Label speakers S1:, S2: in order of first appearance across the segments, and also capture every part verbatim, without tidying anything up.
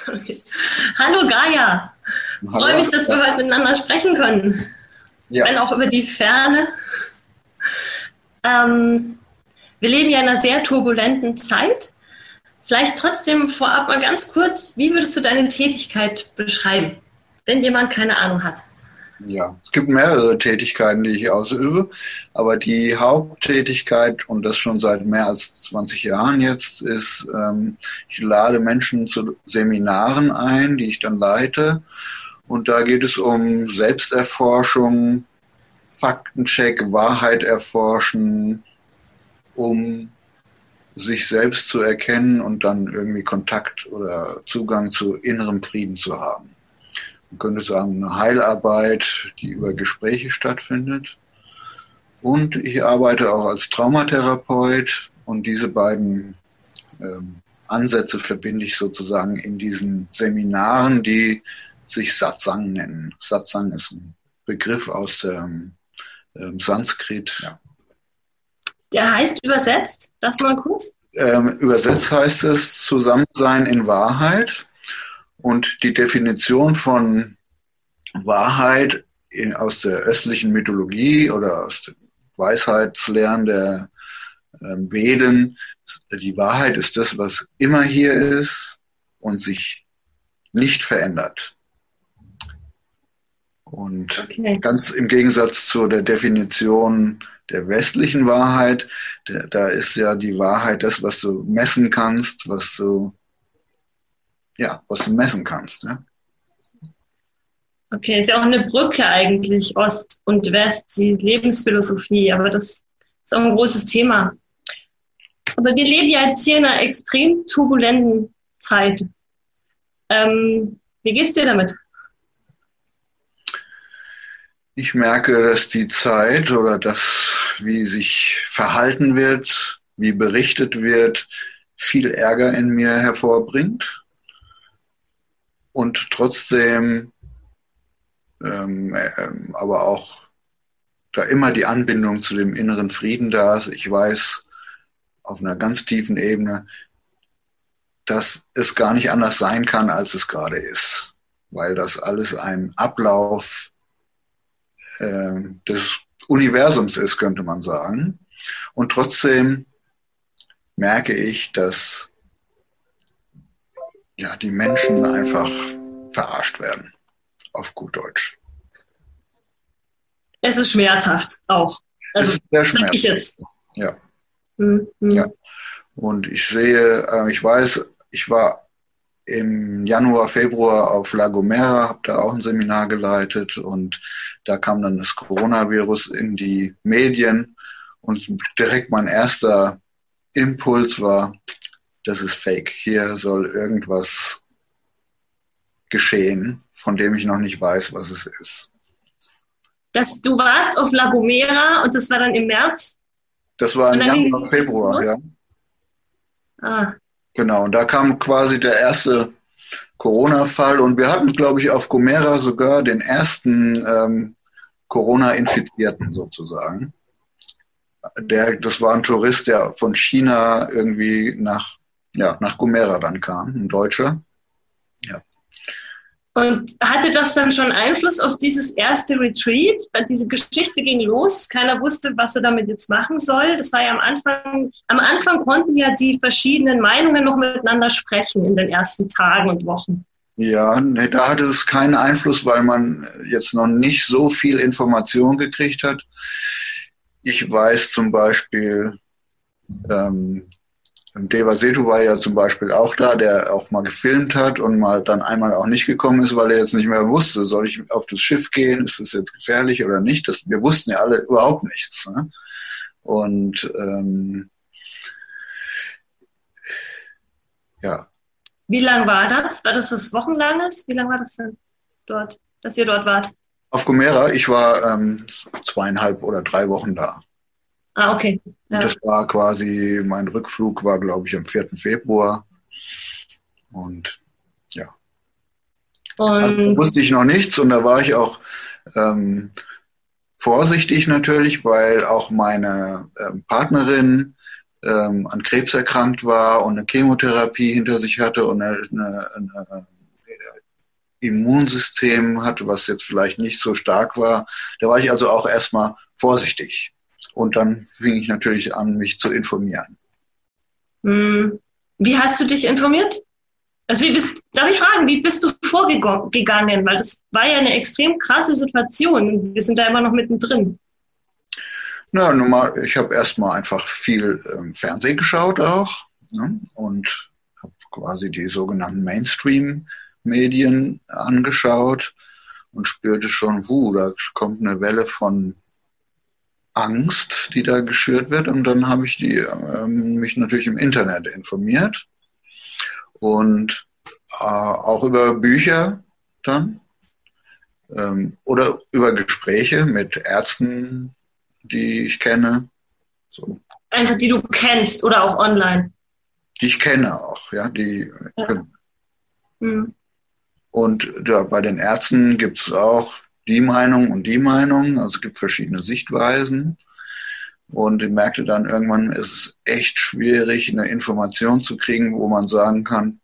S1: Okay. Hallo Gaia, ich
S2: Hallo.
S1: freue mich, dass wir heute miteinander sprechen können,
S2: Ja.
S1: wenn auch über die Ferne. Ähm, wir leben ja in einer sehr turbulenten Zeit. Vielleicht trotzdem vorab mal ganz kurz, wie würdest du deine Tätigkeit beschreiben, wenn jemand keine Ahnung hat?
S2: Ja, es gibt mehrere Tätigkeiten, die ich ausübe, aber die Haupttätigkeit, und das schon seit mehr als zwanzig Jahren jetzt, ist, ähm, ich lade Menschen zu Seminaren ein, die ich dann leite. Und da geht es um Selbsterforschung, Faktencheck, Wahrheit erforschen, um sich selbst zu erkennen und dann irgendwie Kontakt oder Zugang zu innerem Frieden zu haben. Man könnte sagen, eine Heilarbeit, die über Gespräche stattfindet. Und ich arbeite auch als Traumatherapeut, und diese beiden ähm, Ansätze verbinde ich sozusagen in diesen Seminaren, die sich Satsang nennen. Satsang ist ein Begriff aus dem ähm, Sanskrit. Ja.
S1: Der heißt übersetzt, das mal kurz?
S2: Ähm, übersetzt heißt es Zusammensein in Wahrheit. Und die Definition von Wahrheit in, aus der östlichen Mythologie oder aus den Weisheitslehren der äh, Veden, die Wahrheit ist das, was immer hier ist und sich nicht verändert. Und
S1: Okay.
S2: ganz im Gegensatz zu der Definition der westlichen Wahrheit, der, da ist ja die Wahrheit das, was du messen kannst, was du, ja, was du messen kannst. Ja?
S1: Okay, ist ja auch eine Brücke eigentlich, Ost und West, die Lebensphilosophie, aber das ist auch ein großes Thema. Aber wir leben ja jetzt hier in einer extrem turbulenten Zeit. Ähm, wie geht's dir damit?
S2: Ich merke, dass die Zeit oder das, wie sich verhalten wird, wie berichtet wird, viel Ärger in mir hervorbringt. Und trotzdem ähm, äh, aber auch da immer die Anbindung zu dem inneren Frieden da ist. Ich weiß auf einer ganz tiefen Ebene, dass es gar nicht anders sein kann, als es gerade ist. Weil das alles ein Ablauf äh, des Universums ist, könnte man sagen. Und trotzdem merke ich, dass ja, die Menschen einfach verarscht werden. Auf gut Deutsch.
S1: Es ist schmerzhaft auch. Also,
S2: es ist sehr
S1: sag ich jetzt.
S2: Ja.
S1: Mhm.
S2: ja. Und ich sehe, äh, ich weiß, ich war im Januar, Februar auf La Gomera, habe da auch ein Seminar geleitet, und da kam dann das Coronavirus in die Medien, und direkt mein erster Impuls war, das ist fake. Hier soll irgendwas geschehen, von dem ich noch nicht weiß, was es ist.
S1: Das, du warst auf La Gomera und das war dann im März?
S2: Das war im Januar, Februar, ja.
S1: Ah.
S2: Genau, und da kam quasi der erste Corona-Fall, und wir hatten, glaube ich, auf Gomera sogar den ersten ähm, Corona-Infizierten sozusagen. Der, das war ein Tourist, der von China irgendwie nach, ja, nach Gomera dann kam, ein Deutscher. Ja.
S1: Und hatte das dann schon Einfluss auf dieses erste Retreat? Weil diese Geschichte ging los, keiner wusste, was er damit jetzt machen soll. Das war ja am Anfang, am Anfang konnten ja die verschiedenen Meinungen noch miteinander sprechen in den ersten Tagen und Wochen.
S2: Ja, nee, da hatte es keinen Einfluss, weil man jetzt noch nicht so viel Information gekriegt hat. Ich weiß zum Beispiel, ähm, Deva Setu war ja zum Beispiel auch da, der auch mal gefilmt hat und mal dann einmal auch nicht gekommen ist, weil er jetzt nicht mehr wusste, soll ich auf das Schiff gehen, ist das jetzt gefährlich oder nicht? Das, wir wussten ja alle überhaupt nichts. Ne? Und ähm, ja.
S1: Wie lang war das? War das was Wochenlanges? Wie lang war das denn dort, dass ihr dort wart?
S2: Auf Gomera, ich war ähm, zweieinhalb oder drei Wochen da.
S1: Ah, okay. Ja.
S2: Das war quasi, mein Rückflug war, glaube ich, am vierten Februar. Und ja.
S1: Und
S2: also, da wusste ich noch nichts, und da war ich auch ähm, vorsichtig natürlich, weil auch meine ähm, Partnerin ähm, an Krebs erkrankt war und eine Chemotherapie hinter sich hatte und eine, eine, eine Immunsystem hatte, was jetzt vielleicht nicht so stark war. Da war ich also auch erstmal vorsichtig. Und dann fing ich natürlich an, mich zu informieren.
S1: Hm. Wie hast du dich informiert? Also wie bist, darf ich fragen, wie bist du vorgegangen? Weil das war ja eine extrem krasse Situation. Wir sind da immer noch mittendrin.
S2: Na, normal, ich habe erstmal einfach viel ähm, Fernsehen geschaut auch, ne? Und habe quasi die sogenannten Mainstream-Medien angeschaut und spürte schon, wuh, da kommt eine Welle von Angst, die da geschürt wird. Und dann habe ich die, ähm, mich natürlich im Internet informiert und äh, auch über Bücher dann ähm, oder über Gespräche mit Ärzten, die ich kenne. So.
S1: Einfach die du kennst oder auch online?
S2: Die ich kenne auch, ja. Die,
S1: ja. Hm.
S2: Und ja, bei den Ärzten gibt es auch die Meinung und die Meinung, also es gibt verschiedene Sichtweisen. Und ich merkte dann irgendwann, ist es echt schwierig, eine Information zu kriegen, wo man sagen kann,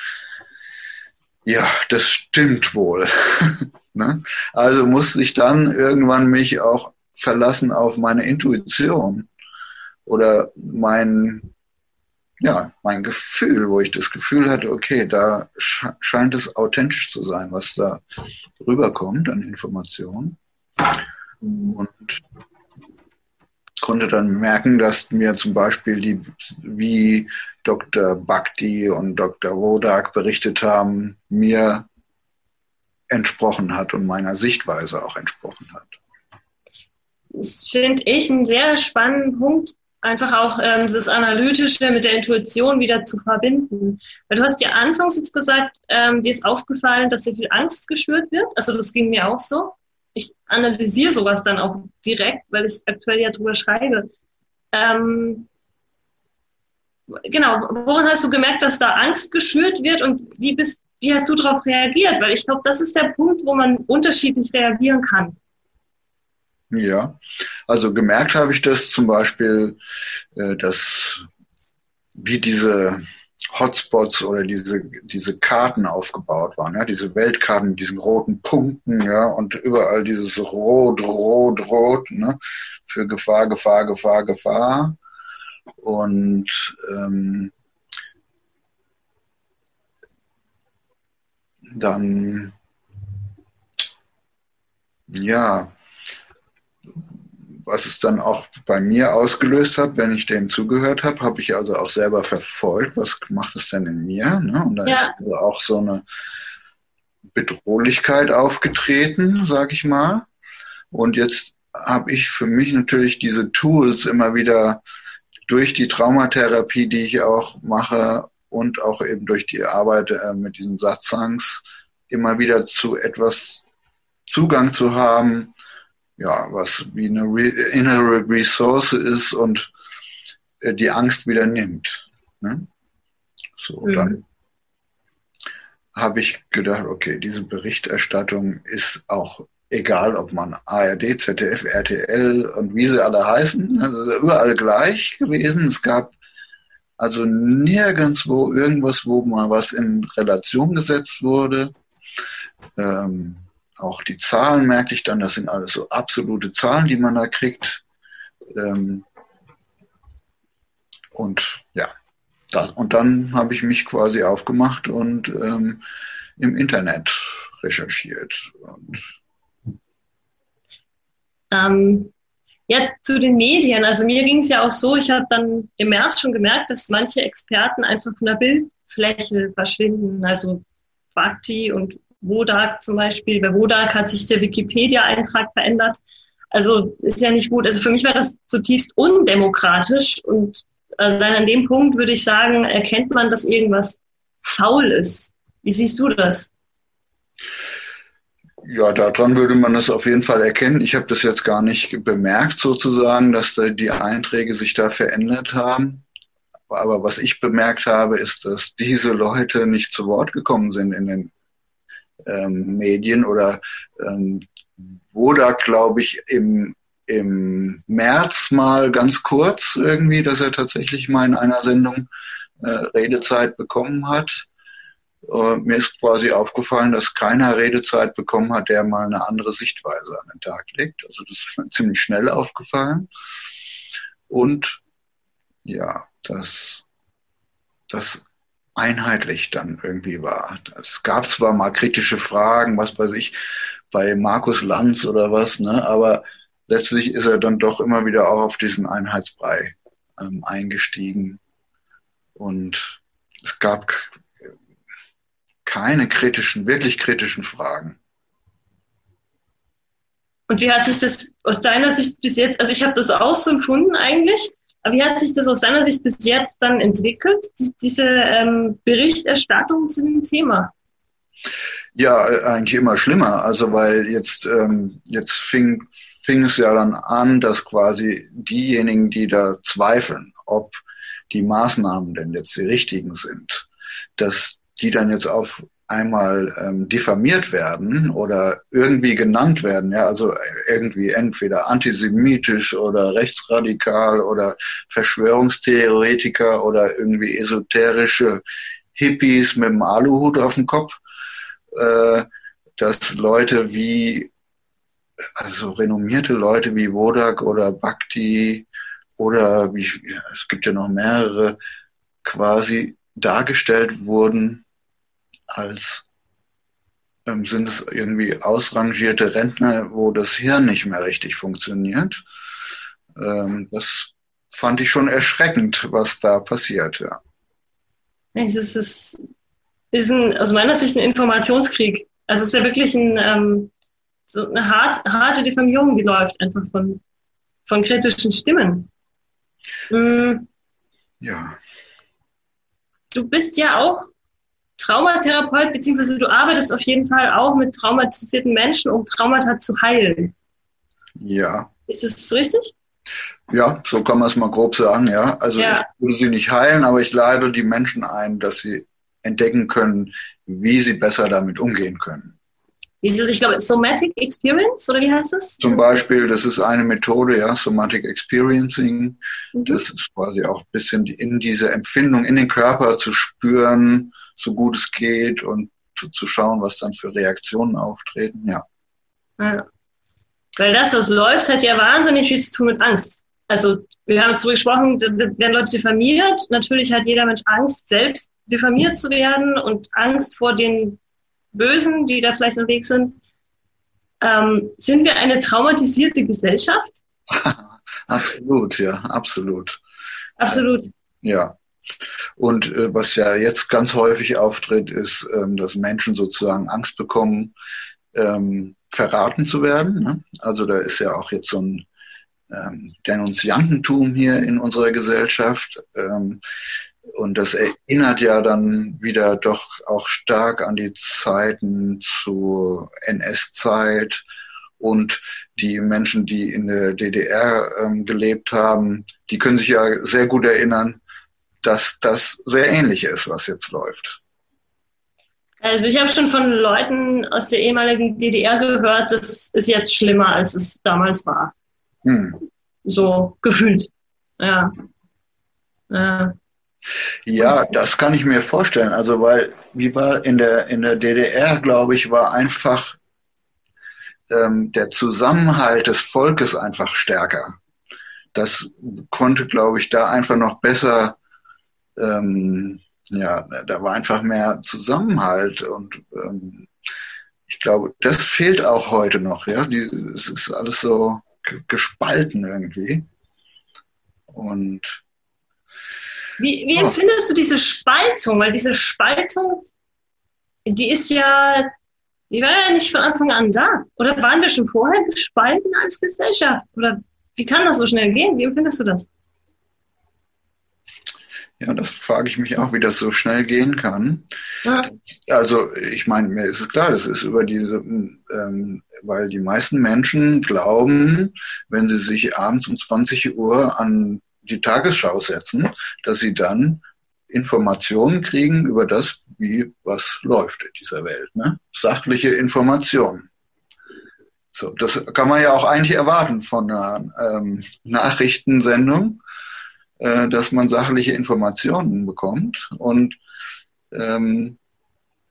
S2: ja, das stimmt wohl. Ne? Also musste ich dann irgendwann mich auch verlassen auf meine Intuition oder mein, ja, mein Gefühl, wo ich das Gefühl hatte, okay, da sch- scheint es authentisch zu sein, was da rüberkommt an Informationen. Und konnte dann merken, dass mir zum Beispiel die, wie Doktor Bhakti und Doktor Wodak berichtet haben, mir entsprochen hat und meiner Sichtweise auch entsprochen hat.
S1: Das finde ich einen sehr spannenden Punkt, einfach auch ähm, das Analytische mit der Intuition wieder zu verbinden. Weil du hast ja anfangs jetzt gesagt, ähm, dir ist aufgefallen, dass sehr viel Angst geschürt wird. Also das ging mir auch so. Ich analysiere sowas dann auch direkt, weil ich aktuell ja drüber schreibe. Ähm, genau, woran hast du gemerkt, dass da Angst geschürt wird und wie bist, wie hast du darauf reagiert? Weil ich glaube, das ist der Punkt, wo man unterschiedlich reagieren kann.
S2: Ja, also gemerkt habe ich das zum Beispiel, äh, dass wie diese Hotspots oder diese diese Karten aufgebaut waren, ja, diese Weltkarten mit diesen roten Punkten, ja, und überall dieses Rot, Rot, Rot, ne, für Gefahr, Gefahr, Gefahr, Gefahr. Und ähm, dann, ja, was es dann auch bei mir ausgelöst hat, wenn ich dem zugehört habe, habe ich also auch selber verfolgt, was macht es denn in mir? Ne? Und da ja. ist also auch so eine Bedrohlichkeit aufgetreten, sag ich mal. Und jetzt habe ich für mich natürlich diese Tools immer wieder durch die Traumatherapie, die ich auch mache und auch eben durch die Arbeit äh, mit diesen Satsangs, immer wieder zu etwas Zugang zu haben, ja, was wie eine re- innere Ressource ist und äh, die Angst wieder nimmt. Ne? So, mhm. Dann habe ich gedacht, okay, diese Berichterstattung ist auch egal, ob man A R D, Z D F, R T L und wie sie alle heißen, also überall gleich gewesen. Es gab also nirgendwo irgendwas, wo mal was in Relation gesetzt wurde. Ähm, Auch die Zahlen merkte ich dann, das sind alles so absolute Zahlen, die man da kriegt. Ähm, und ja, das, und dann habe ich mich quasi aufgemacht und ähm, im Internet recherchiert. Und
S1: ähm, ja, zu den Medien. Also mir ging es ja auch so, ich habe dann im März schon gemerkt, dass manche Experten einfach von der Bildfläche verschwinden. Also Bhakti und Wodak zum Beispiel. Bei Wodak hat sich der Wikipedia-Eintrag verändert. Also ist ja nicht gut. Also für mich war das zutiefst undemokratisch und allein an dem Punkt würde ich sagen, erkennt man, dass irgendwas faul ist. Wie siehst du das?
S2: Ja, daran würde man das auf jeden Fall erkennen. Ich habe das jetzt gar nicht bemerkt sozusagen, dass da die Einträge sich da verändert haben. Aber was ich bemerkt habe, ist, dass diese Leute nicht zu Wort gekommen sind in den ähm, Medien oder ähm, Wodak, glaube ich, im, im März mal ganz kurz irgendwie, dass er tatsächlich mal in einer Sendung äh, Redezeit bekommen hat. äh, mir ist quasi aufgefallen, dass keiner Redezeit bekommen hat, der mal eine andere Sichtweise an den Tag legt. Also das ist mir ziemlich schnell aufgefallen. Und ja, dass das einheitlich dann irgendwie war. Es gab zwar mal kritische Fragen, was weiß ich, bei Markus Lanz oder was, ne, aber letztlich ist er dann doch immer wieder auch auf diesen Einheitsbrei ähm, eingestiegen. Und es gab keine kritischen, wirklich kritischen Fragen.
S1: Und wie hat sich das aus deiner Sicht bis jetzt, also ich habe das auch so empfunden eigentlich, aber wie hat sich das aus deiner Sicht bis jetzt dann entwickelt, die, diese ähm, Berichterstattung zu dem Thema?
S2: Ja, eigentlich immer schlimmer. Also weil jetzt, ähm, jetzt fing, fing es ja dann an, dass quasi diejenigen, die da zweifeln, ob die Maßnahmen denn jetzt die richtigen sind, dass die dann jetzt auf einmal ähm, diffamiert werden oder irgendwie genannt werden, ja, also irgendwie entweder antisemitisch oder rechtsradikal oder Verschwörungstheoretiker oder irgendwie esoterische Hippies mit dem Aluhut auf dem Kopf, äh, dass Leute wie, also renommierte Leute wie Wodak oder Bhakti oder wie, es gibt ja noch mehrere, quasi dargestellt wurden als ähm, sind es irgendwie ausrangierte Rentner, wo das Hirn nicht mehr richtig funktioniert. Ähm, das fand ich schon erschreckend, was da passiert, ja.
S1: Es ist, es ist ein, aus meiner Sicht ein Informationskrieg. Also es ist ja wirklich ein, ähm, so eine hart, harte Diffamierung, die läuft einfach von, von kritischen Stimmen. Mhm.
S2: Ja.
S1: Du bist ja auch Traumatherapeut, beziehungsweise du arbeitest auf jeden Fall auch mit traumatisierten Menschen, um Traumata zu heilen.
S2: Ja.
S1: Ist das richtig?
S2: Ja, so kann man es mal grob sagen, ja. Also
S1: ja.
S2: Ich würde sie nicht heilen, aber ich lade die Menschen ein, dass sie entdecken können, wie sie besser damit umgehen können.
S1: Dieses, ich glaube, Somatic Experience, oder wie heißt das?
S2: Zum Beispiel, das ist eine Methode, ja, Somatic Experiencing. Mhm. Das ist quasi auch ein bisschen in diese Empfindung in den Körper zu spüren, so gut es geht und zu, zu schauen, was dann für Reaktionen auftreten, ja.
S1: ja. Weil das, was läuft, hat ja wahnsinnig viel zu tun mit Angst. Also, wir haben jetzt darüber gesprochen, werden Leute diffamiert. Natürlich hat jeder Mensch Angst, selbst diffamiert zu werden und Angst vor den Bösen, die da vielleicht unterwegs sind. Ähm, sind wir eine traumatisierte Gesellschaft?
S2: Absolut, ja, absolut.
S1: Absolut.
S2: Ja. Und äh, was ja jetzt ganz häufig auftritt, ist, ähm, dass Menschen sozusagen Angst bekommen, ähm, verraten zu werden. Ne? Also da ist ja auch jetzt so ein ähm, Denunziantentum hier in unserer Gesellschaft. Ähm, und das erinnert ja dann wieder doch auch stark an die Zeiten zur N S-Zeit. Und die Menschen, die in der D D R ähm, gelebt haben, die können sich ja sehr gut erinnern, dass das sehr ähnlich ist, was jetzt läuft.
S1: Also ich habe schon von Leuten aus der ehemaligen D D R gehört, das ist jetzt schlimmer, als es damals war. Hm. So gefühlt. Ja. Ja.
S2: Ja, das kann ich mir vorstellen. Also weil, wie war in der in der D D R, glaube ich, war einfach ähm, der Zusammenhalt des Volkes einfach stärker. Das konnte, glaube ich, da einfach noch besser. Ähm, ja, da war einfach mehr Zusammenhalt und ähm, ich glaube, das fehlt auch heute noch. Ja, die, es ist alles so gespalten irgendwie. Und
S1: Wie, wie empfindest du diese Spaltung? Weil diese Spaltung, die ist ja, die war ja nicht von Anfang an da. Oder waren wir schon vorher gespalten als Gesellschaft? Oder wie kann das so schnell gehen? Wie empfindest du das?
S2: Ja, das frage ich mich auch, wie das so schnell gehen kann. Ja. Also ich meine, mir ist es klar, das ist über diese, ähm, weil die meisten Menschen glauben, wenn sie sich abends um zwanzig Uhr an die Tagesschau setzen, dass sie dann Informationen kriegen über das, wie was läuft in dieser Welt. Ne? Sachliche Informationen. So, das kann man ja auch eigentlich erwarten von einer ähm, Nachrichtensendung, äh, dass man sachliche Informationen bekommt. Und ähm,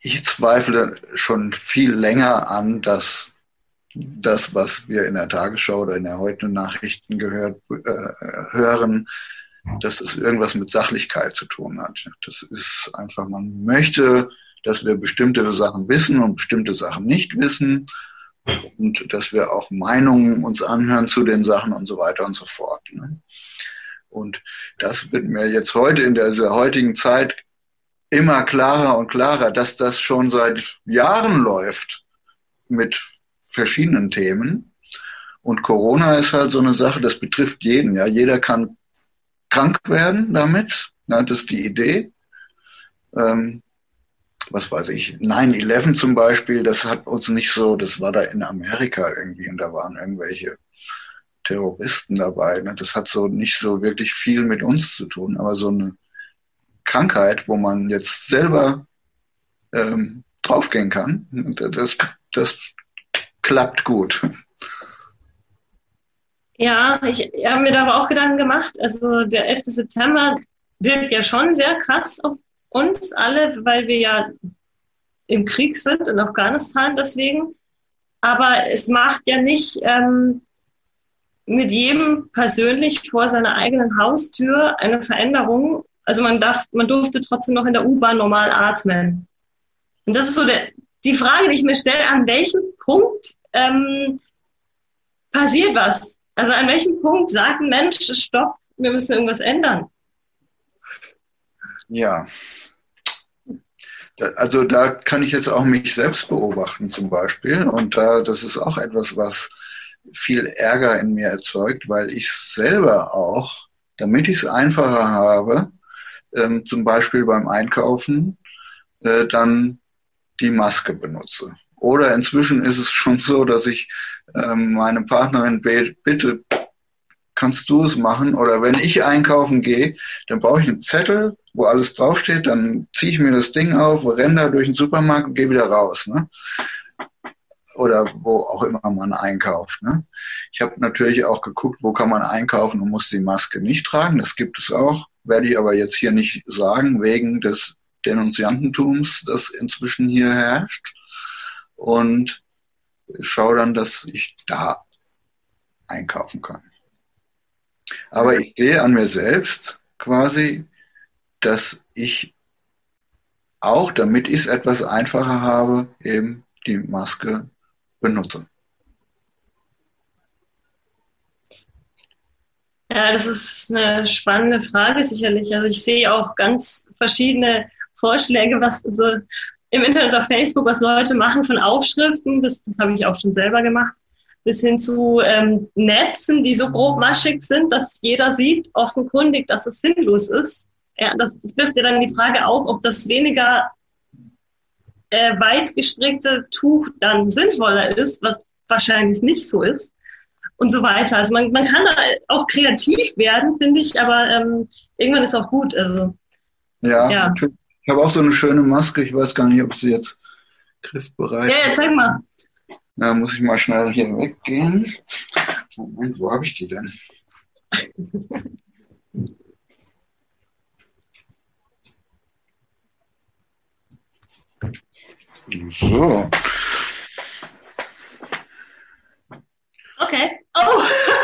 S2: ich zweifle schon viel länger an, dass das, was wir in der Tagesschau oder in der heutigen Nachrichten gehört, äh, hören, dass es irgendwas mit Sachlichkeit zu tun hat. Das ist einfach, man möchte, dass wir bestimmte Sachen wissen und bestimmte Sachen nicht wissen und dass wir auch Meinungen uns anhören zu den Sachen und so weiter und so fort. Ne? Und das wird mir jetzt heute in dieser heutigen Zeit immer klarer und klarer, dass das schon seit Jahren läuft mit verschiedenen Themen. Und Corona ist halt so eine Sache, das betrifft jeden. Ja, jeder kann krank werden damit. Ja, das ist die Idee. Ähm, was weiß ich, nine eleven zum Beispiel, das hat uns nicht so, das war da in Amerika irgendwie und da waren irgendwelche Terroristen dabei. Ne? Das hat so nicht so wirklich viel mit uns zu tun, aber so eine Krankheit, wo man jetzt selber ähm, draufgehen kann, das, das klappt gut.
S1: Ja, ich habe mir darüber auch Gedanken gemacht. Also der elfte September wirkt ja schon sehr krass auf uns alle, weil wir ja im Krieg sind in Afghanistan deswegen. Aber es macht ja nicht ähm, mit jedem persönlich vor seiner eigenen Haustür eine Veränderung. Also man darf, man durfte trotzdem noch in der U-Bahn normal atmen. Und das ist so der, die Frage, die ich mir stelle, an welchem Punkt ähm, passiert was? Also an welchem Punkt sagt ein Mensch, stopp, wir müssen irgendwas ändern?
S2: Ja, also da kann ich jetzt auch mich selbst beobachten zum Beispiel. Und da, das ist auch etwas, was viel Ärger in mir erzeugt, weil ich selber auch, damit ich es einfacher habe, ähm, zum Beispiel beim Einkaufen, äh, dann die Maske benutze. Oder inzwischen ist es schon so, dass ich ähm, meine Partnerin bete, bitte, kannst du es machen? Oder wenn ich einkaufen gehe, dann brauche ich einen Zettel, wo alles draufsteht, dann ziehe ich mir das Ding auf, renne da durch den Supermarkt und gehe wieder raus. Ne? Oder wo auch immer man einkauft. Ne? Ich habe natürlich auch geguckt, wo kann man einkaufen und muss die Maske nicht tragen. Das gibt es auch, werde ich aber jetzt hier nicht sagen, wegen des Denunziantentums, das inzwischen hier herrscht. Und schaue dann, dass ich da einkaufen kann. Aber ich sehe an mir selbst quasi, dass ich auch, damit ich es etwas einfacher habe, eben die Maske benutze.
S1: Ja, das ist eine spannende Frage sicherlich. Also ich sehe auch ganz verschiedene Vorschläge, was so im Internet auf Facebook, was Leute machen, von Aufschriften, das, das habe ich auch schon selber gemacht, bis hin zu ähm, Netzen, die so grobmaschig sind, dass jeder sieht, offenkundig, dass es sinnlos ist. Ja, das, das wirft ja dann die Frage auf, ob das weniger äh, weit gestrickte Tuch dann sinnvoller ist, was wahrscheinlich nicht so ist und so weiter. Also man, man kann auch kreativ werden, finde ich, aber ähm, irgendwann ist auch gut. Also
S2: ja, ja. Ich habe auch so eine schöne Maske, ich weiß gar nicht, ob sie jetzt griffbereit ist.
S1: Ja, ja, zeig mal.
S2: Da muss ich mal schnell hier weggehen. Moment, wo habe ich die denn? So.
S1: Okay. Oh!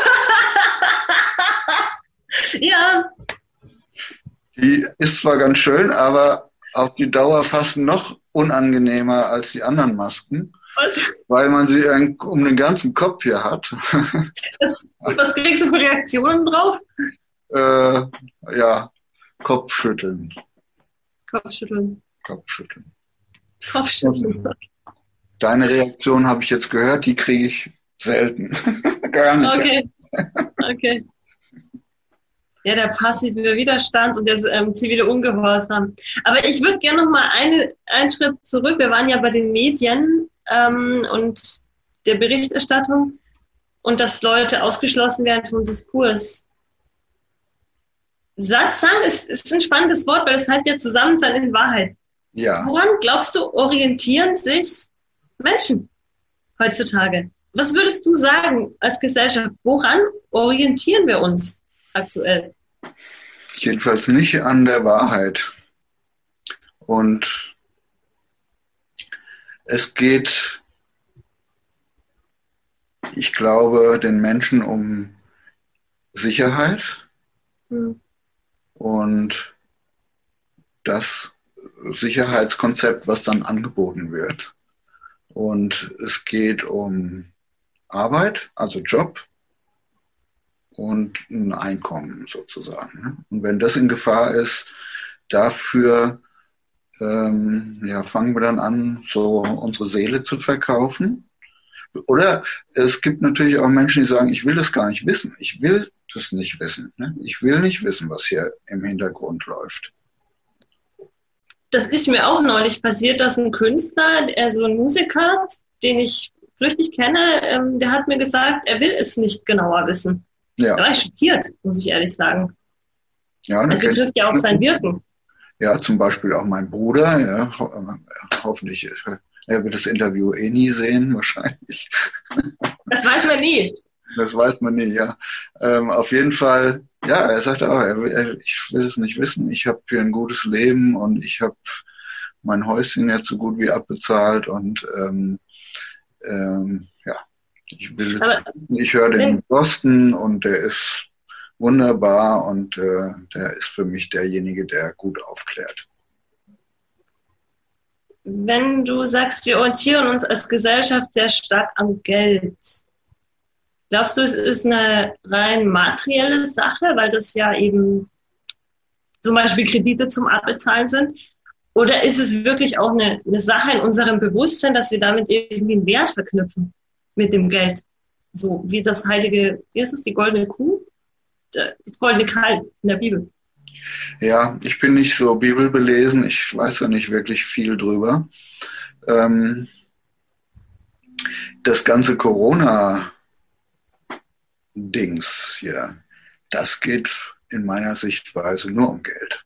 S1: Ja.
S2: Die ist zwar ganz schön, aber auf die Dauer fast noch unangenehmer als die anderen Masken. Was? Weil man sie um den ganzen Kopf hier hat.
S1: Was, was kriegst du für Reaktionen drauf?
S2: Äh, ja, Kopfschütteln.
S1: Kopfschütteln.
S2: Kopfschütteln.
S1: Kopfschütteln.
S2: Deine Reaktion habe ich jetzt gehört, die kriege ich selten. Gar nicht.
S1: Okay. Okay. Ja, der passive Widerstand und der ähm, zivile Ungehorsam. Aber ich würde gerne noch mal eine, einen Schritt zurück. Wir waren ja bei den Medien ähm, und der Berichterstattung und dass Leute ausgeschlossen werden vom Diskurs. Satsang ist, ist ein spannendes Wort, weil das heißt ja Zusammensein in Wahrheit.
S2: Ja.
S1: Woran, glaubst du, orientieren sich Menschen heutzutage? Was würdest du sagen als Gesellschaft? Woran orientieren wir uns aktuell?
S2: Jedenfalls nicht an der Wahrheit. Und Es geht, ich glaube, den Menschen um Sicherheit
S1: Hm.
S2: und das Sicherheitskonzept, was dann angeboten wird. Und es geht um Arbeit, also Job und ein Einkommen sozusagen. Und wenn das in Gefahr ist, dafür ähm, ja, fangen wir dann an, so unsere Seele zu verkaufen. Oder es gibt natürlich auch Menschen, die sagen, ich will das gar nicht wissen. Ich will das nicht wissen. Ne? Ich will nicht wissen, was hier im Hintergrund läuft.
S1: Das ist mir auch neulich passiert, dass ein Künstler, also ein Musiker, den ich flüchtig kenne, ähm, der hat mir gesagt, er will es nicht genauer wissen.
S2: Ja.
S1: Da war ich schockiert, muss ich ehrlich sagen.
S2: Ja,
S1: es betrifft ja auch sein Wirken.
S2: Ja, zum Beispiel auch mein Bruder, ja, ho hoffentlich, er wird das Interview eh nie sehen, wahrscheinlich.
S1: Das weiß man nie.
S2: Das weiß man nie, ja. Ähm, auf jeden Fall, ja, er sagte auch, er, er, ich will es nicht wissen, ich habe für ein gutes Leben und ich habe mein Häuschen jetzt so gut wie abbezahlt und ähm, ähm, ja, ich will, Aber ich höre den Boston und der ist wunderbar und äh, der ist für mich derjenige, der gut aufklärt.
S1: Wenn du sagst, wir orientieren uns als Gesellschaft sehr stark am Geld, glaubst du, es ist eine rein materielle Sache, weil das ja eben zum Beispiel Kredite zum Abbezahlen sind? Oder ist es wirklich auch eine, eine Sache in unserem Bewusstsein, dass wir damit irgendwie einen Wert verknüpfen mit dem Geld? So wie das heilige, wie ist es, die goldene Kuh? Das goldene Kalb in der Bibel.
S2: Ja, ich bin nicht so bibelbelesen, ich weiß ja nicht wirklich viel drüber. Ähm, das ganze Corona-Dings hier, das geht in meiner Sichtweise nur um Geld.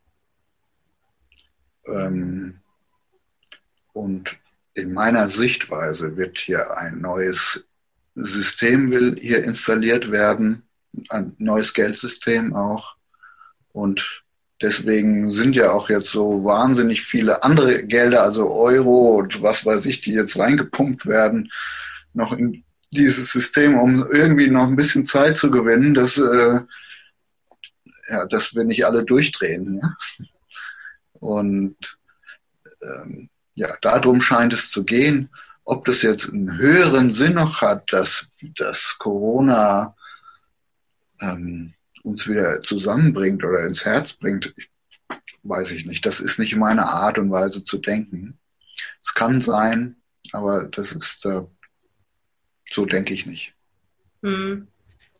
S2: Ähm, und in meiner Sichtweise wird hier ein neues System will hier installiert werden, ein neues Geldsystem auch. Und deswegen sind ja auch jetzt so wahnsinnig viele andere Gelder, also Euro und was weiß ich, die jetzt reingepumpt werden, noch in dieses System, um irgendwie noch ein bisschen Zeit zu gewinnen, dass, äh, ja, dass wir nicht alle durchdrehen. Ja? Und ähm, ja, darum scheint es zu gehen. Ob das jetzt einen höheren Sinn noch hat, dass, dass Corona ähm, uns wieder zusammenbringt oder ins Herz bringt, weiß ich nicht. Das ist nicht meine Art und Weise zu denken. Es kann sein, aber das ist, äh, so denke ich nicht.
S1: Hm.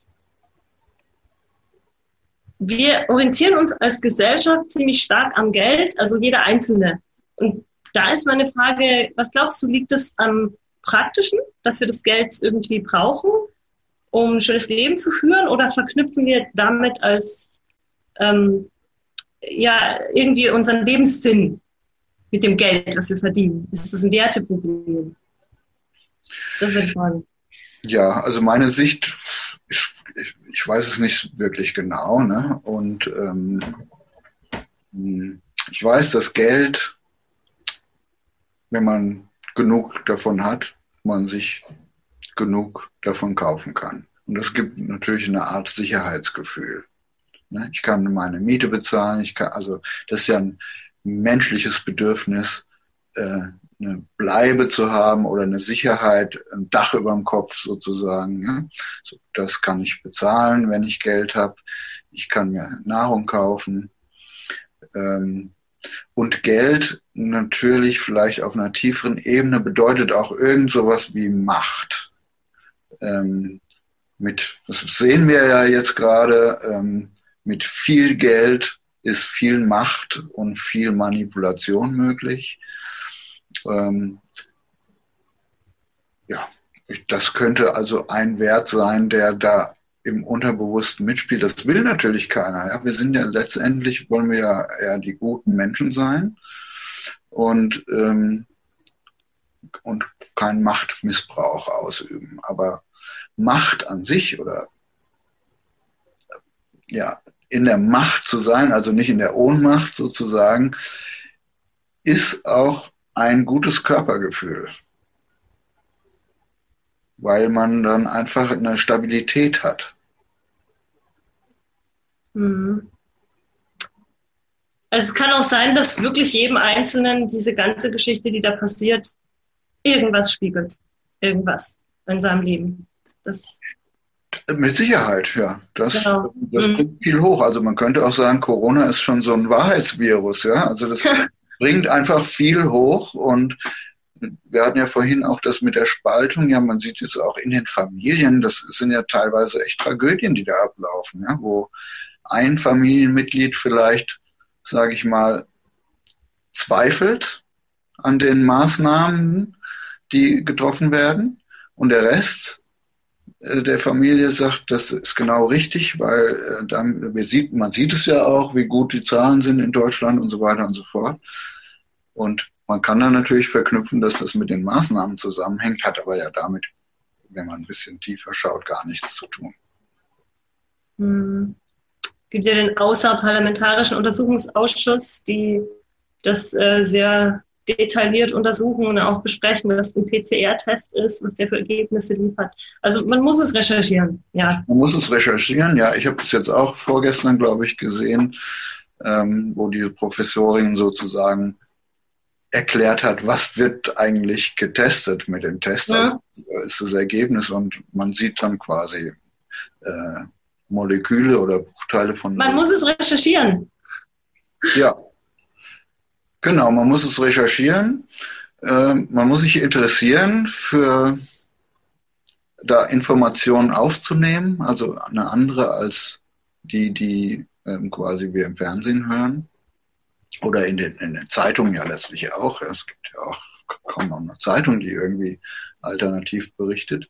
S1: Wir orientieren uns als Gesellschaft ziemlich stark am Geld, also jeder Einzelne. Und da ist meine Frage, was glaubst du, liegt es am Praktischen, dass wir das Geld irgendwie brauchen, um ein schönes Leben zu führen, oder verknüpfen wir damit als ähm, ja irgendwie unseren Lebenssinn mit dem Geld, das wir verdienen? Ist das ein Werteproblem? Das würde ich fragen.
S2: Ja, also meine Sicht, ich, ich weiß es nicht wirklich genau, ne? Und ähm, ich weiß, dass Geld, wenn man genug davon hat, man sich genug davon kaufen kann. Und das gibt natürlich eine Art Sicherheitsgefühl. Ich kann meine Miete bezahlen, ich kann, also das ist ja ein menschliches Bedürfnis, eine Bleibe zu haben oder eine Sicherheit, ein Dach über dem Kopf sozusagen. Das kann ich bezahlen, wenn ich Geld habe. Ich kann mir Nahrung kaufen. Und Geld natürlich vielleicht auf einer tieferen Ebene bedeutet auch irgend sowas wie Macht. Ähm, mit, das sehen wir ja jetzt gerade, ähm, mit viel Geld ist viel Macht und viel Manipulation möglich. Ähm, ja, das könnte also ein Wert sein, der da im Unterbewussten mitspielt. Das will natürlich keiner. Ja? Wir sind ja letztendlich, wollen wir ja eher die guten Menschen sein und, ähm, und keinen Machtmissbrauch ausüben. Aber Macht an sich oder ja, in der Macht zu sein, also nicht in der Ohnmacht sozusagen, ist auch ein gutes Körpergefühl. weil man dann einfach eine Stabilität hat.
S1: Mhm. Also es kann auch sein, dass wirklich jedem Einzelnen diese ganze Geschichte, die da passiert, irgendwas spiegelt. Irgendwas in seinem Leben. Das,
S2: Mit Sicherheit, ja. Das,
S1: genau.
S2: das
S1: Mhm.
S2: bringt viel hoch. Also man könnte auch sagen, Corona ist schon so ein Wahrheitsvirus, ja. Also das bringt einfach viel hoch. Und wir hatten ja vorhin auch das mit der Spaltung. Ja, man sieht jetzt auch in den Familien, das sind ja teilweise echt Tragödien, die da ablaufen, ja, wo ein Familienmitglied vielleicht, sage ich mal, zweifelt an den Maßnahmen, die getroffen werden, und der Rest äh, der Familie sagt, das ist genau richtig, weil äh, dann, wir sieht, man sieht es ja auch, wie gut die Zahlen sind in Deutschland und so weiter und so fort. Und man kann dann natürlich verknüpfen, dass das mit den Maßnahmen zusammenhängt, hat aber ja damit, wenn man ein bisschen tiefer schaut, gar nichts zu tun.
S1: Mhm. Gibt ja den Außerparlamentarischen Untersuchungsausschuss, die das äh, sehr detailliert untersuchen und auch besprechen, was ein P C R-Test ist, was der für Ergebnisse liefert. Also man muss es recherchieren, ja.
S2: Man muss es recherchieren, ja. Ich habe das jetzt auch vorgestern, glaube ich, gesehen, ähm, wo die Professorin sozusagen erklärt hat, was wird eigentlich getestet mit dem Test.
S1: Ja.
S2: Also ist das Ergebnis, und man sieht dann quasi äh, Moleküle oder Bruchteile von
S1: Man
S2: Molekülen.
S1: muss es recherchieren.
S2: Ja, genau, man muss es recherchieren. Äh, man muss sich interessieren für da Informationen aufzunehmen, also eine andere als die, die ähm, quasi wir im Fernsehen hören. Oder in den, in den Zeitungen ja letztlich auch. Es gibt ja auch kaum noch eine Zeitung, die irgendwie alternativ berichtet.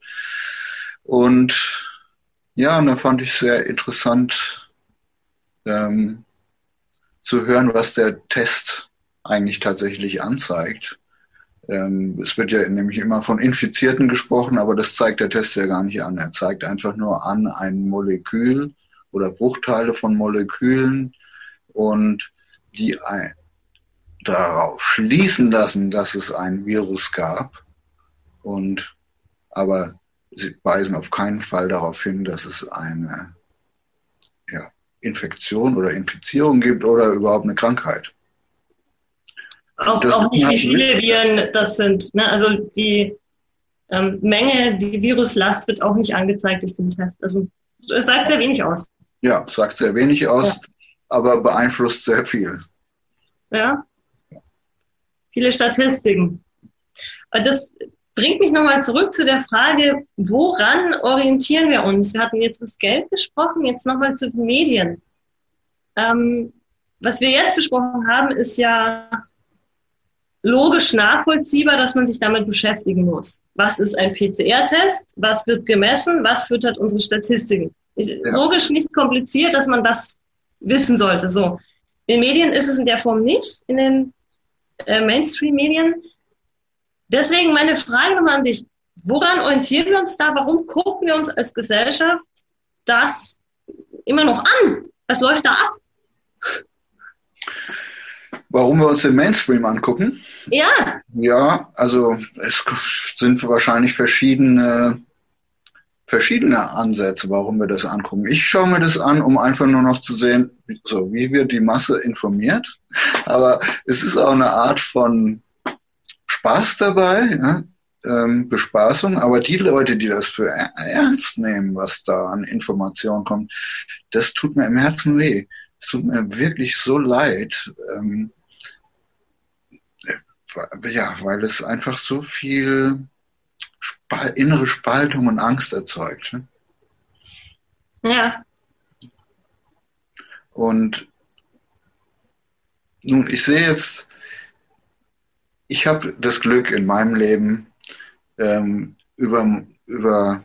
S2: Und ja, und da fand ich sehr interessant ähm, zu hören, was der Test eigentlich tatsächlich anzeigt. Ähm, es wird ja nämlich immer von Infizierten gesprochen, aber das zeigt der Test ja gar nicht an. Er zeigt einfach nur an ein Molekül oder Bruchteile von Molekülen, und die ein, darauf schließen lassen, dass es ein Virus gab. Und aber sie weisen auf keinen Fall darauf hin, dass es eine ja, Infektion oder Infizierung gibt oder überhaupt eine Krankheit.
S1: Auch,
S2: Das
S1: auch
S2: ist
S1: nicht, wie
S2: halt
S1: viele Viren das sind. Ne? Also die ähm, Menge, die Viruslast wird auch nicht angezeigt durch den Test. Also es sagt sehr wenig aus.
S2: Ja, sagt sehr wenig aus,
S1: Ja.
S2: aber beeinflusst sehr viel.
S1: Ja. Viele Statistiken. Und das bringt mich nochmal zurück zu der Frage, woran orientieren wir uns? Wir hatten jetzt das Geld besprochen, jetzt nochmal zu den Medien. Ähm, was wir jetzt besprochen haben, ist ja logisch nachvollziehbar, dass man sich damit beschäftigen muss. Was ist ein P C R-Test? Was wird gemessen? Was füttert unsere Statistiken? Ist ja logisch nicht kompliziert, dass man das wissen sollte. So. In den Medien ist es in der Form nicht, in den äh, Mainstream-Medien. Deswegen meine Frage nochmal an dich. Woran orientieren wir uns da? Warum gucken wir uns als Gesellschaft das immer noch an? Was läuft da ab?
S2: Warum wir uns den Mainstream angucken?
S1: Ja.
S2: Ja, also es sind wahrscheinlich verschiedene, verschiedene Ansätze, warum wir das angucken. Ich schaue mir das an, um einfach nur noch zu sehen, so wie wird die Masse informiert. Aber es ist auch eine Art von Spaß dabei, ja, ähm, Bespaßung. Aber die Leute, die das für ernst nehmen, was da an Informationen kommt, das tut mir im Herzen weh. Es tut mir wirklich so leid. Ähm, ja, weil es einfach so viel Spal- innere Spaltung und Angst erzeugt. Ne?
S1: Ja.
S2: Und nun, ich sehe jetzt, ich habe das Glück in meinem Leben, ähm, über, über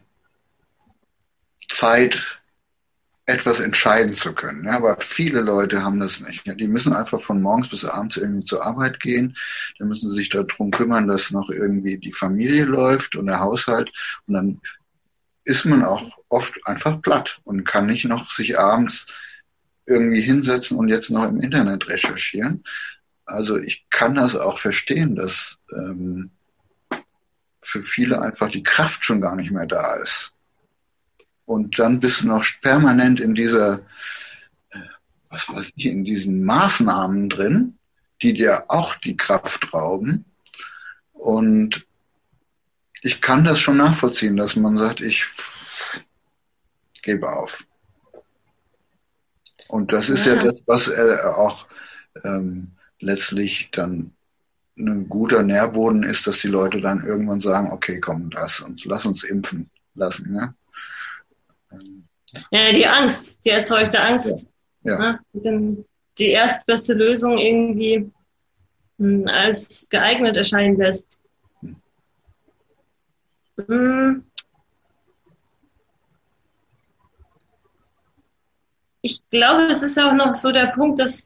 S2: Zeit etwas entscheiden zu können. Ja, aber viele Leute haben das nicht. Ja, die müssen einfach von morgens bis abends irgendwie zur Arbeit gehen. Dann müssen sie sich darum kümmern, dass noch irgendwie die Familie läuft und der Haushalt. Und dann ist man auch oft einfach platt und kann nicht noch sich abends irgendwie hinsetzen und jetzt noch im Internet recherchieren. Also ich kann das auch verstehen, dass ähm, für viele einfach die Kraft schon gar nicht mehr da ist. Und dann bist du noch permanent in dieser, was weiß ich, in diesen Maßnahmen drin, die dir auch die Kraft rauben. Und ich kann das schon nachvollziehen, dass man sagt, ich gebe auf. Und das ist ja, ja das, was äh, auch ähm, letztlich dann ein guter Nährboden ist, dass die Leute dann irgendwann sagen, okay, komm, lass uns, lass uns impfen lassen. Ne?
S1: Ja, die Angst, die erzeugte Angst, ja. Ja. Ne? Die erstbeste Lösung irgendwie mh, als geeignet erscheinen lässt. Hm. Ich glaube, es ist auch noch so der Punkt, dass,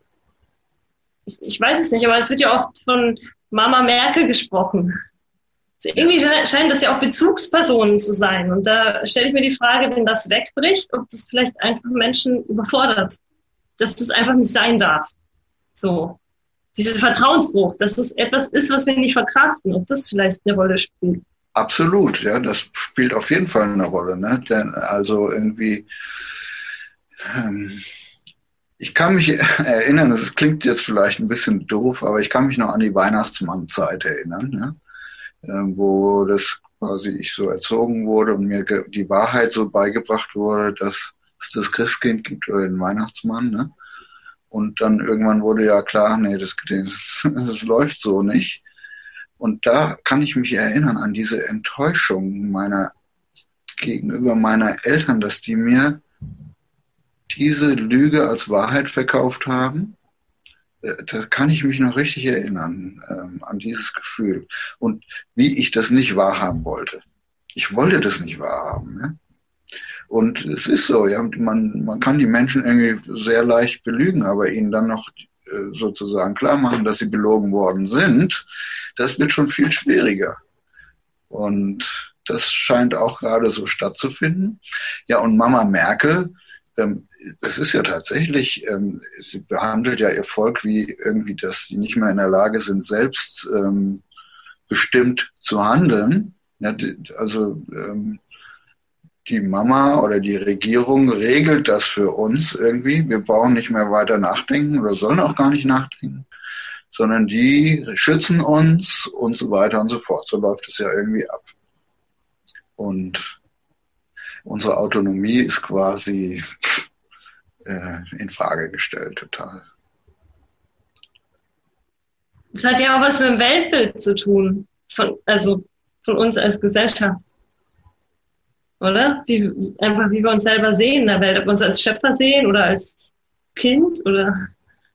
S1: ich, ich weiß es nicht, aber es wird ja oft von Mama Merkel gesprochen. Also irgendwie scheinen das ja auch Bezugspersonen zu sein. Und da stelle ich mir die Frage, wenn das wegbricht, ob das vielleicht einfach Menschen überfordert. Dass das einfach nicht sein darf. So. Dieser Vertrauensbruch, dass das etwas ist, was wir nicht verkraften, ob das vielleicht eine Rolle spielt.
S2: Absolut, ja, das spielt auf jeden Fall eine Rolle, ne? Denn also irgendwie, ähm, ich kann mich erinnern, das klingt jetzt vielleicht ein bisschen doof, aber ich kann mich noch an die Weihnachtsmannzeit erinnern, ne? Ähm, wo das quasi ich so erzogen wurde und mir die Wahrheit so beigebracht wurde, dass es das Christkind gibt oder den Weihnachtsmann, ne? Und dann irgendwann wurde ja klar, nee, das, das, das läuft so nicht. Und da kann ich mich erinnern an diese Enttäuschung meiner gegenüber meiner Eltern, dass die mir diese Lüge als Wahrheit verkauft haben. Da kann ich mich noch richtig erinnern, ähm, an dieses Gefühl. Und wie ich das nicht wahrhaben wollte. Ich wollte das nicht wahrhaben. Ne? Und es ist so, ja, man, man kann die Menschen irgendwie sehr leicht belügen, aber ihnen dann noch äh, sozusagen klar machen, dass sie belogen worden sind, das wird schon viel schwieriger. Und das scheint auch gerade so stattzufinden. Ja, und Mama Merkel, ähm, das ist ja tatsächlich, ähm, sie behandelt ja ihr Volk wie irgendwie, dass sie nicht mehr in der Lage sind, selbst ähm, bestimmt zu handeln. Ja, die, also ähm, die Mama oder die Regierung regelt das für uns irgendwie. Wir brauchen nicht mehr weiter nachdenken oder sollen auch gar nicht nachdenken, sondern die schützen uns und so weiter und so fort. So läuft es ja irgendwie ab. Und unsere Autonomie ist quasi äh, in Frage gestellt, total.
S1: Das hat ja auch was mit dem Weltbild zu tun, von, also von uns als Gesellschaft. Oder? Wie, einfach wie wir uns selber sehen in der Welt, ob wir uns als Schöpfer sehen oder als Kind oder...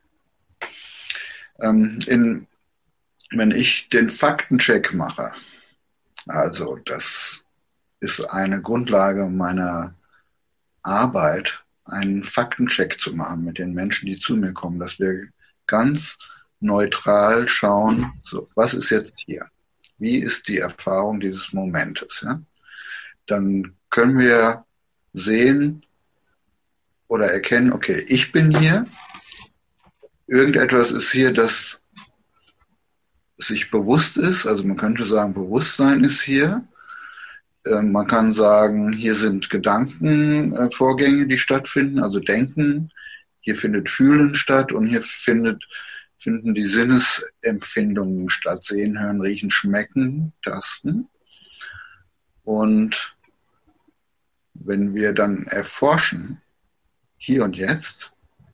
S2: Ähm, in, wenn ich den Faktencheck mache, also das ist eine Grundlage meiner Arbeit, einen Faktencheck zu machen mit den Menschen, die zu mir kommen, dass wir ganz neutral schauen, so, was ist jetzt hier? Wie ist die Erfahrung dieses Momentes? Ja? Dann können wir sehen oder erkennen, okay, ich bin hier, irgendetwas ist hier, das sich bewusst ist, also man könnte sagen, Bewusstsein ist hier. Äh, man kann sagen, hier sind Gedankenvorgänge, äh, die stattfinden, also Denken. Hier findet Fühlen statt und hier findet, finden die Sinnesempfindungen statt. Sehen, hören, riechen, schmecken, tasten. Und wenn wir dann erforschen, hier und jetzt,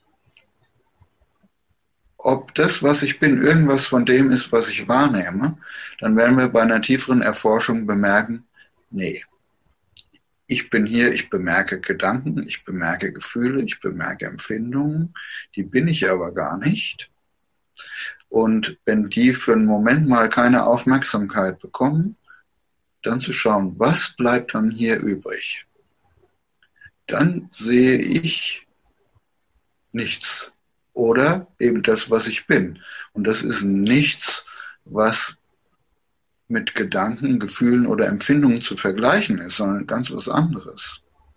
S2: ob das, was ich bin, irgendwas von dem ist, was ich wahrnehme, dann werden wir bei einer tieferen Erforschung bemerken, nee, ich bin hier, ich bemerke Gedanken, ich bemerke Gefühle, ich bemerke Empfindungen, die bin ich aber gar nicht. Und wenn die für einen Moment mal keine Aufmerksamkeit bekommen, dann zu schauen, was bleibt dann hier übrig? Dann sehe ich nichts. Oder eben das, was ich bin. Und das ist nichts, was mit Gedanken, Gefühlen oder Empfindungen zu vergleichen ist, sondern ganz was anderes.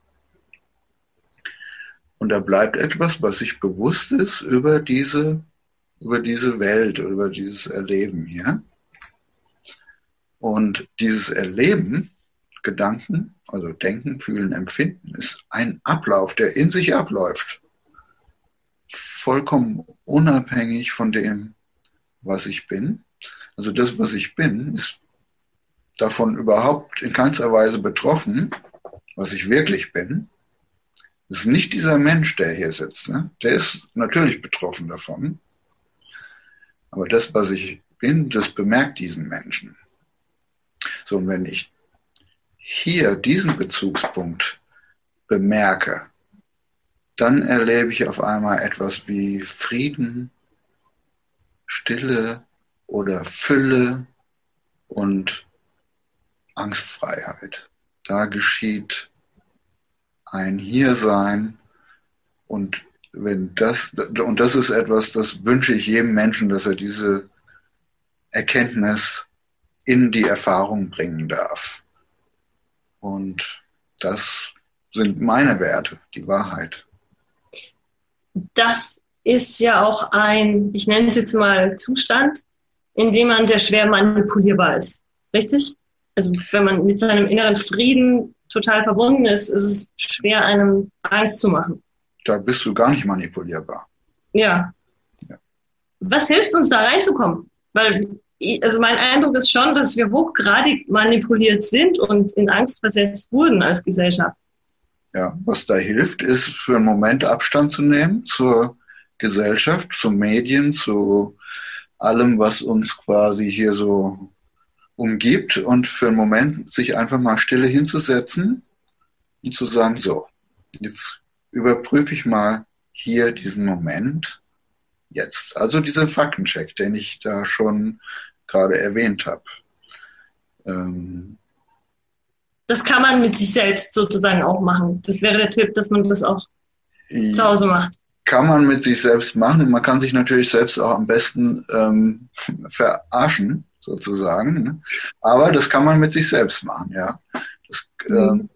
S2: Und da bleibt etwas, was sich bewusst ist über diese, über diese Welt, über dieses Erleben hier. Und dieses Erleben, Gedanken, also Denken, Fühlen, Empfinden, ist ein Ablauf, der in sich abläuft. Vollkommen unabhängig von dem, was ich bin. Also das, was ich bin, ist davon überhaupt in keinster Weise betroffen, was ich wirklich bin. Das ist nicht dieser Mensch, der hier sitzt. Ne? Der ist natürlich betroffen davon. Aber das, was ich bin, das bemerkt diesen Menschen. So, und wenn ich hier diesen Bezugspunkt bemerke, dann erlebe ich auf einmal etwas wie Frieden, Stille oder Fülle und Angstfreiheit. Da geschieht ein Hiersein und wenn das, und das ist etwas, das wünsche ich jedem Menschen, dass er diese Erkenntnis in die Erfahrung bringen darf. Und das sind meine Werte, die Wahrheit.
S1: Das ist ja auch ein, ich nenne es jetzt mal Zustand, in dem man sehr schwer manipulierbar ist. Richtig? Also wenn man mit seinem inneren Frieden total verbunden ist, ist es schwer, einem Angst zu machen.
S2: Da bist du gar nicht manipulierbar.
S1: Ja.
S2: Ja.
S1: Was hilft uns da reinzukommen? Weil, also mein Eindruck ist schon, dass wir hochgradig manipuliert sind und in Angst versetzt wurden als Gesellschaft.
S2: Ja, was da hilft, ist für einen Moment Abstand zu nehmen zur Gesellschaft, zu Medien, zu allem, was uns quasi hier so umgibt und für einen Moment sich einfach mal stille hinzusetzen und zu sagen, so, jetzt überprüfe ich mal hier diesen Moment jetzt. Also diesen Faktencheck, den ich da schon gerade erwähnt habe. Ähm,
S1: Das kann man mit sich selbst sozusagen auch machen. Das wäre der Tipp, dass man das auch zu Hause macht.
S2: Kann man mit sich selbst machen. Man kann sich natürlich selbst auch am besten ähm, verarschen, sozusagen. Ne? Aber das kann man mit sich selbst machen, ja. Das, ähm,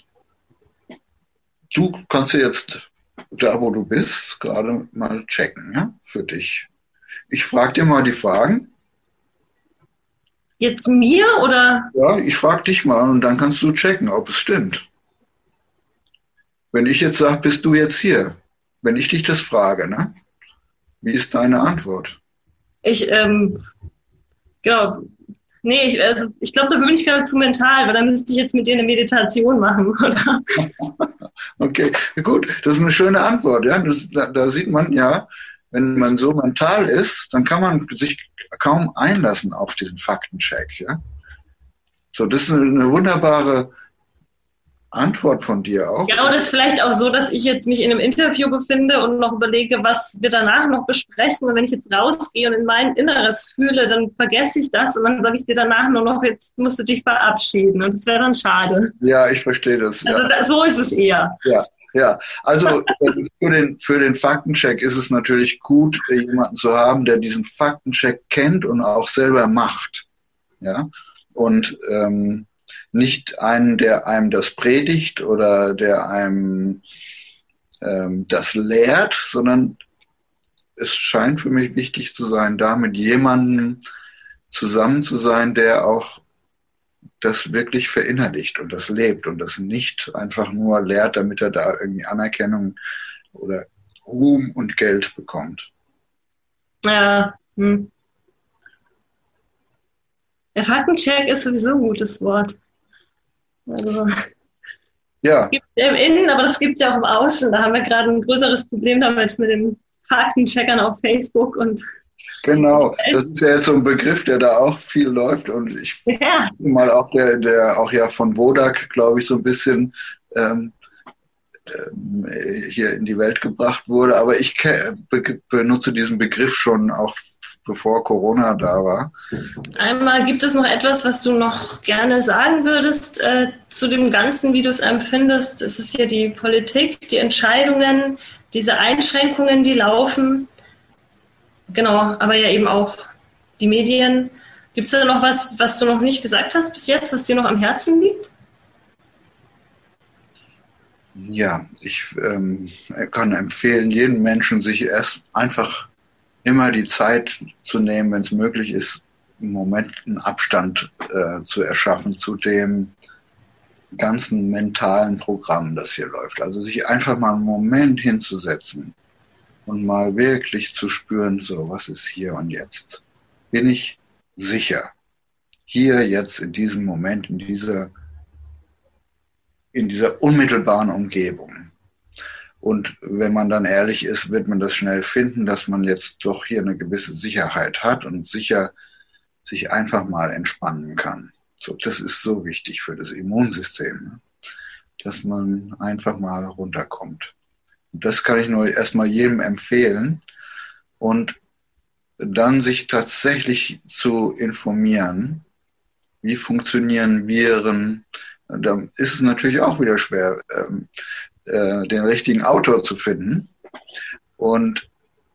S2: du kannst jetzt da, wo du bist, gerade mal checken, ja, für dich. Ich frage dir mal die Fragen.
S1: Jetzt mir oder?
S2: Ja, ich frage dich mal und dann kannst du checken, ob es stimmt. Wenn ich jetzt sage, bist du jetzt hier? Wenn ich dich das frage, ne? Wie ist deine Antwort?
S1: Ich, ähm, genau. Nee, ich, also ich glaube, da bin ich gerade zu mental, weil dann müsste ich jetzt mit dir eine Meditation machen, oder?
S2: Okay, gut, das ist eine schöne Antwort, ja. Das, da, da sieht man ja, wenn man so mental ist, dann kann man sich kaum einlassen auf diesen Faktencheck, ja. So, das ist eine wunderbare Antwort von dir auch.
S1: Ja, oder ist vielleicht auch so, dass ich jetzt mich in einem Interview befinde und noch überlege, was wir danach noch besprechen. Und wenn ich jetzt rausgehe und in mein Inneres fühle, dann vergesse ich das und dann sage ich dir danach nur noch, jetzt musst du dich verabschieden. Und das wäre dann schade.
S2: Ja, ich verstehe das. Ja.
S1: Also da, so ist es eher.
S2: Ja, ja. Also für den, für den Faktencheck ist es natürlich gut, jemanden zu haben, der diesen Faktencheck kennt und auch selber macht. Ja, und ähm, nicht einen, der einem das predigt oder der einem ähm, das lehrt, sondern es scheint für mich wichtig zu sein, da mit jemandem zusammen zu sein, der auch das wirklich verinnerlicht und das lebt und das nicht einfach nur lehrt, damit er da irgendwie Anerkennung oder Ruhm und Geld bekommt.
S1: Ja, hm. Der Faktencheck ist sowieso ein gutes Wort. Also,
S2: ja.
S1: Es gibt ja im Innen, aber das gibt es ja auch im Außen. Da haben wir gerade ein größeres Problem damit mit den Faktencheckern auf Facebook. Und
S2: genau, das ist ja jetzt so ein Begriff, der da auch viel läuft. Und ich
S1: ja.
S2: mal auch der, der auch ja von Wodak, glaube ich, so ein bisschen ähm, ähm, hier in die Welt gebracht wurde. Aber ich be- benutze diesen Begriff schon auch bevor Corona da war.
S1: Einmal, gibt es noch etwas, was du noch gerne sagen würdest äh, zu dem Ganzen, wie du es empfindest? Es ist ja die Politik, die Entscheidungen, diese Einschränkungen, die laufen. Genau, aber ja eben auch die Medien. Gibt es da noch was, was du noch nicht gesagt hast bis jetzt, was dir noch am Herzen liegt?
S2: Ja, ich ähm, kann empfehlen, jedem Menschen sich erst einfach immer die Zeit zu nehmen, wenn es möglich ist, im Moment einen Abstand äh, zu erschaffen zu dem ganzen mentalen Programm, das hier läuft. Also sich einfach mal einen Moment hinzusetzen und mal wirklich zu spüren, so, was ist hier und jetzt? Bin ich sicher? Hier, jetzt, in diesem Moment, in dieser, in dieser unmittelbaren Umgebung. Und wenn man dann ehrlich ist, wird man das schnell finden, dass man jetzt doch hier eine gewisse Sicherheit hat und sicher sich einfach mal entspannen kann. So, das ist so wichtig für das Immunsystem, dass man einfach mal runterkommt. Und das kann ich nur erstmal jedem empfehlen und dann sich tatsächlich zu informieren, wie funktionieren Viren. Da ist es natürlich auch wieder schwer, ähm, äh, den richtigen Autor zu finden und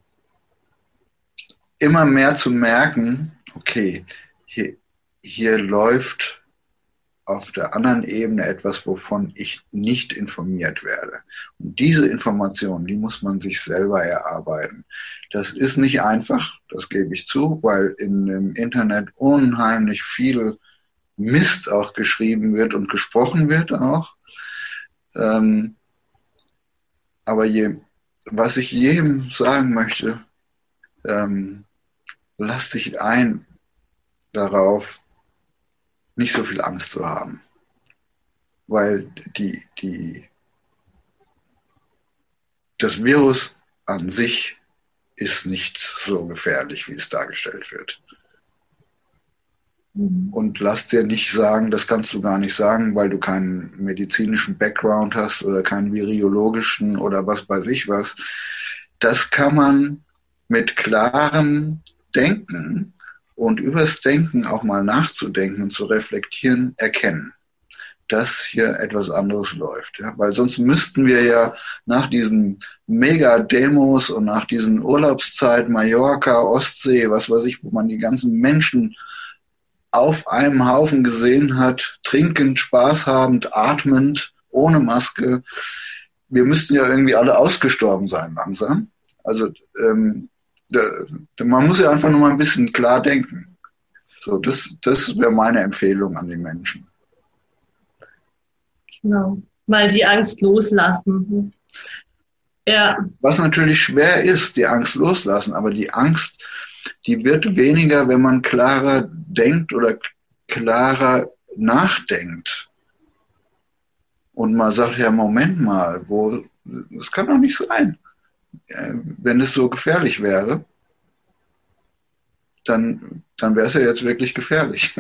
S2: immer mehr zu merken, okay, hier, hier läuft auf der anderen Ebene etwas, wovon ich nicht informiert werde. Und diese Information, die muss man sich selber erarbeiten. Das ist nicht einfach, das gebe ich zu, weil in dem Internet unheimlich viel Mist auch geschrieben wird und gesprochen wird auch. Ähm, aber je, was ich jedem sagen möchte, ähm, lass dich ein darauf, nicht so viel Angst zu haben. Weil die, die, das Virus an sich ist nicht so gefährlich, wie es dargestellt wird. Mhm. Und lass dir nicht sagen, das kannst du gar nicht sagen, weil du keinen medizinischen Background hast oder keinen virologischen oder was weiß ich was. Das kann man mit klarem Denken und übers Denken auch mal nachzudenken und zu reflektieren, erkennen, dass hier etwas anderes läuft. Ja? Weil sonst müssten wir ja nach diesen Mega-Demos und nach diesen Urlaubszeiten, Mallorca, Ostsee, was weiß ich, wo man die ganzen Menschen auf einem Haufen gesehen hat, trinkend, spaßhabend, atmend, ohne Maske. Wir müssten ja irgendwie alle ausgestorben sein langsam. Also ähm, da, man muss ja einfach nur mal ein bisschen klar denken. So, das, das wäre meine Empfehlung an die Menschen.
S1: Genau, mal die Angst loslassen. Ja.
S2: Was natürlich schwer ist, die Angst loslassen, aber die Angst, die wird weniger, wenn man klarer denkt oder klarer nachdenkt. Und man sagt, ja, Moment mal, wo, das kann doch nicht sein. Wenn es so gefährlich wäre, dann, dann wäre es ja jetzt wirklich gefährlich.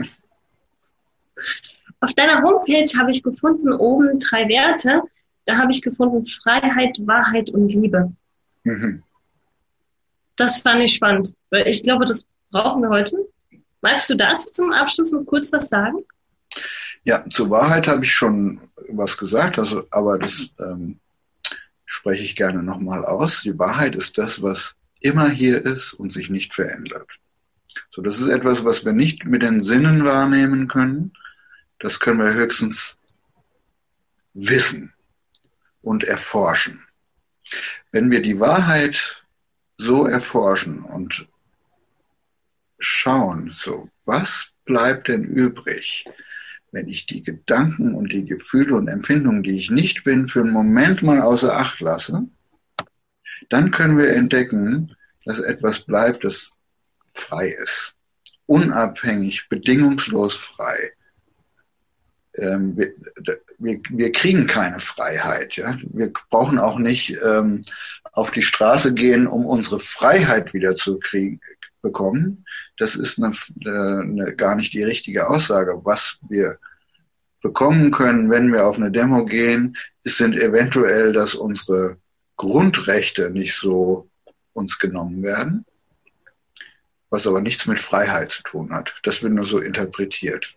S1: Auf deiner Homepage habe ich gefunden, oben drei Werte. Da habe ich gefunden Freiheit, Wahrheit und Liebe. Mhm. Das fand ich spannend, weil ich glaube, das brauchen wir heute. Magst du dazu zum Abschluss noch kurz was sagen?
S2: Ja, zur Wahrheit habe ich schon was gesagt, also, aber das ähm, spreche ich gerne nochmal aus. Die Wahrheit ist das, was immer hier ist und sich nicht verändert. So, das ist etwas, was wir nicht mit den Sinnen wahrnehmen können. Das können wir höchstens wissen und erforschen. Wenn wir die Wahrheit so erforschen und schauen, so, was bleibt denn übrig, wenn ich die Gedanken und die Gefühle und Empfindungen, die ich nicht bin, für einen Moment mal außer Acht lasse, dann können wir entdecken, dass etwas bleibt, das frei ist. Unabhängig, bedingungslos frei. Ähm, wir, wir, wir kriegen keine Freiheit. Ja? Wir brauchen auch nicht ähm, auf die Straße gehen, um unsere Freiheit wieder zu kriegen, bekommen. Das ist eine, eine, gar nicht die richtige Aussage. Was wir bekommen können, wenn wir auf eine Demo gehen, sind eventuell, dass unsere Grundrechte nicht so uns genommen werden, was aber nichts mit Freiheit zu tun hat. Das wird nur so interpretiert.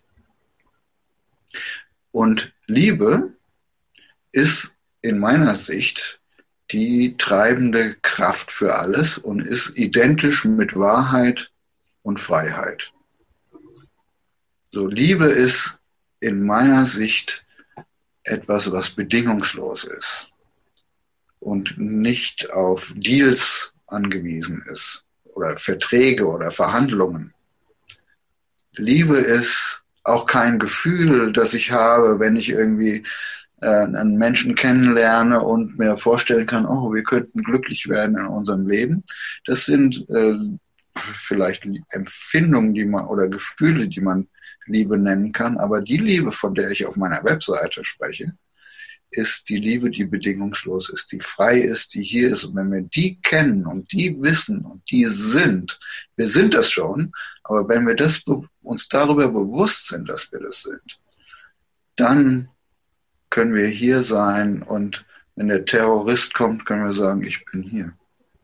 S2: Und Liebe ist in meiner Sicht die treibende Kraft für alles und ist identisch mit Wahrheit und Freiheit. So, Liebe ist in meiner Sicht etwas, was bedingungslos ist und nicht auf Deals angewiesen ist oder Verträge oder Verhandlungen. Liebe ist auch kein Gefühl, das ich habe, wenn ich irgendwie äh, einen Menschen kennenlerne und mir vorstellen kann, oh, wir könnten glücklich werden in unserem Leben. Das sind äh, vielleicht Empfindungen, die man oder Gefühle, die man Liebe nennen kann. Aber die Liebe, von der ich auf meiner Webseite spreche, ist die Liebe, die bedingungslos ist, die frei ist, die hier ist. Und wenn wir die kennen und die wissen und die sind, wir sind das schon, aber wenn wir das, uns darüber bewusst sind, dass wir das sind, dann können wir hier sein und wenn der Terrorist kommt, können wir sagen, ich bin hier.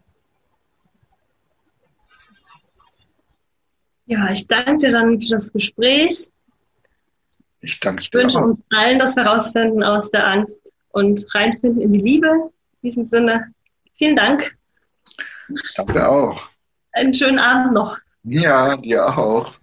S1: Ja, ich danke dir dann für das Gespräch.
S2: Ich danke
S1: Ich wünsche uns allen, dass wir rausfinden aus der Angst und reinfinden in die Liebe. In diesem Sinne, vielen Dank.
S2: Danke auch.
S1: Einen schönen Abend noch.
S2: Ja, dir auch.